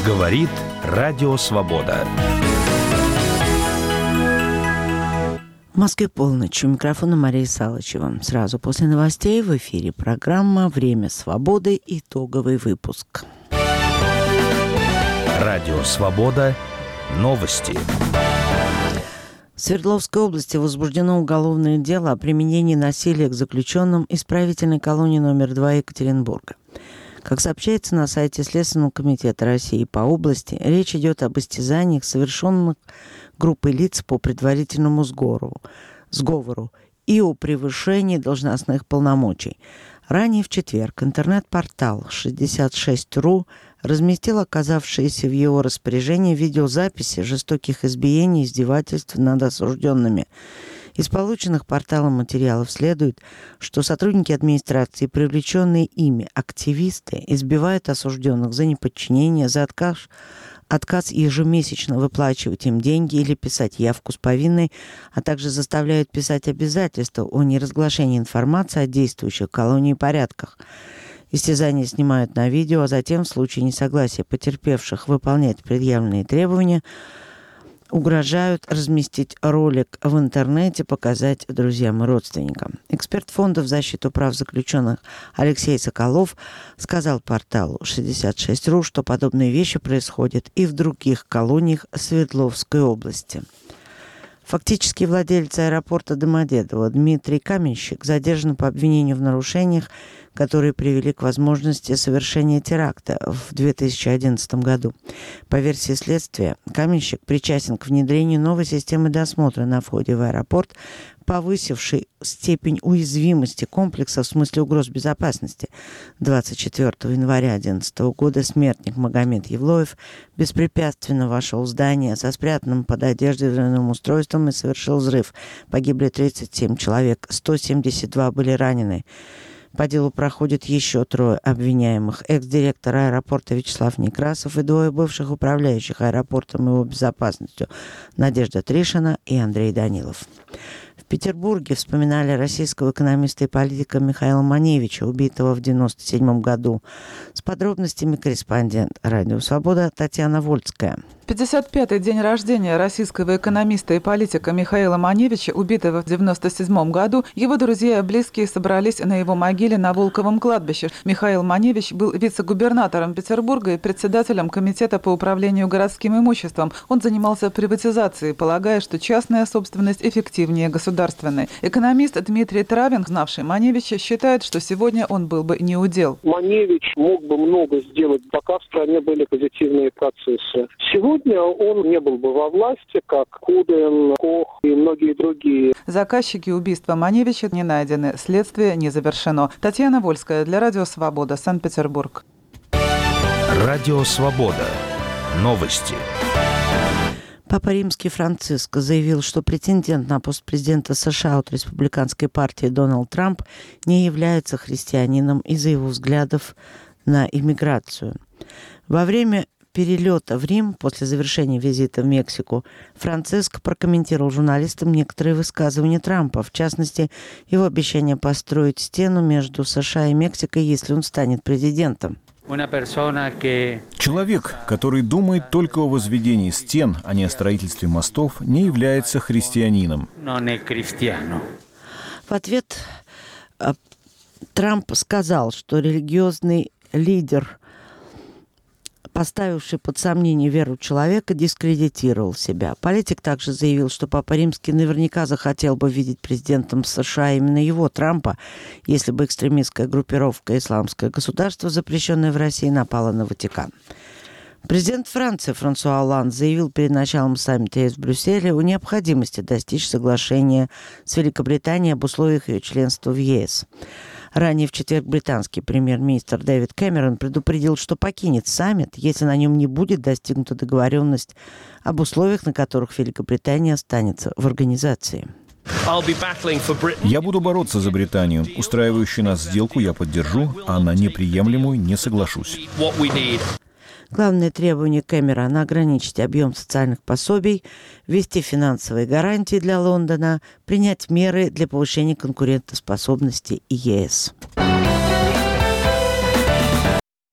Говорит Радио Свобода. В Москве полночь. У микрофона Мария Салычева. Сразу после новостей в эфире программа «Время свободы». Итоговый выпуск. Радио Свобода. Новости. В Свердловской области возбуждено уголовное дело о применении насилия к заключенным исправительной колонии номер 2 Екатеринбурга. Как сообщается на сайте Следственного комитета России по области, речь идет об истязаниях, совершенных группой лиц по предварительному сговору и о превышении должностных полномочий. Ранее в четверг интернет-портал 66.ru разместил оказавшиеся в его распоряжении видеозаписи жестоких избиений и издевательств над осужденными. Из полученных порталом материалов следует, что сотрудники администрации, привлеченные ими активисты, избивают осужденных за неподчинение, за отказ ежемесячно выплачивать им деньги или писать явку с повинной, а также заставляют писать обязательства о неразглашении информации о действующих в колонии порядках. Истязания снимают на видео, а затем в случае несогласия потерпевших выполнять предъявленные требования угрожают разместить ролик в интернете, показать друзьям и родственникам. Эксперт фонда в защиту прав заключенных Алексей Соколов сказал порталу 66.ru, что подобные вещи происходят и в других колониях Свердловской области. Фактически владелец аэропорта Домодедово Дмитрий Каменщик задержан по обвинению в нарушениях, которые привели к возможности совершения теракта в 2011 году. По версии следствия, Каменщик причастен к внедрению новой системы досмотра на входе в аэропорт, повысившей степень уязвимости комплекса в смысле угроз безопасности. 24 января 2011 года смертник Магомед Евлоев беспрепятственно вошел в здание со спрятанным под одеждой взрывным устройством и совершил взрыв. Погибли 37 человек, 172 были ранены. По делу проходят еще 3 обвиняемых. Экс-директор аэропорта Вячеслав Некрасов и 2 бывших управляющих аэропортом и его безопасностью Надежда Тришина и Андрей Данилов. В Петербурге вспоминали российского экономиста и политика Михаила Маневича, убитого в 1997 году. С подробностями корреспондент Радио Свобода Татьяна Вольская. 55-й день рождения российского экономиста и политика Михаила Маневича, убитого в 1997 году, его друзья и близкие собрались на его могиле на Волковом кладбище. Михаил Маневич был вице-губернатором Петербурга и председателем комитета по управлению городским имуществом. Он занимался приватизацией, полагая, что частная собственность эффективнее государственной. Экономист Дмитрий Травин, знавший Маневича, считает, что сегодня он был бы не удел. Маневич мог бы много сделать, пока в стране были позитивные процессы. Сегодня он не был бы во власти, как Кудрин, Кох и многие другие. Заказчики убийства Маневича не найдены, следствие не завершено. Татьяна Вольская для Радио Свобода, Санкт-Петербург. Радио Свобода. Новости. Папа Римский Франциск заявил, что претендент на пост президента США от республиканской партии Дональд Трамп не является христианином из-за его взглядов на иммиграцию. Во время перелета в Рим после завершения визита в Мексику Франциск прокомментировал журналистам некоторые высказывания Трампа, в частности, его обещание построить стену между США и Мексикой, если он станет президентом. Человек, который думает только о возведении стен, а не о строительстве мостов, не является христианином. В ответ Трамп сказал, что религиозный лидер, поставивший под сомнение веру человека, дискредитировал себя. Политик также заявил, что Папа Римский наверняка захотел бы видеть президентом США именно его, Трампа, если бы экстремистская группировка «Исламское государство», запрещенное в России, напала на Ватикан. Президент Франции Франсуа Олланд заявил перед началом саммита ЕС в Брюсселе о необходимости достичь соглашения с Великобританией об условиях ее членства в ЕС. Ранее в четверг британский премьер-министр Дэвид Кэмерон предупредил, что покинет саммит, если на нем не будет достигнута договоренность об условиях, на которых Великобритания останется в организации. Я буду бороться за Британию. Устраивающую нас сделку я поддержу, а на неприемлемую не соглашусь. Главное требование Кэмерона – ограничить объем социальных пособий, ввести финансовые гарантии для Лондона, принять меры для повышения конкурентоспособности ЕС.